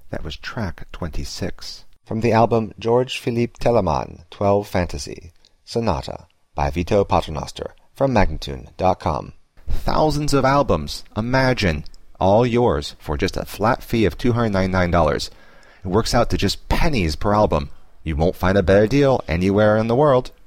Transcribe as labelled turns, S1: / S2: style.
S1: That was track 26.
S2: From the album George Philippe Telemann, 12 Fantasy, Sonata, by Vito Paternoster, from Magnatune.com.
S1: Thousands of albums. Imagine. All yours for just a flat fee of $299. It works out to just pennies per album. You won't find a better deal anywhere in the world.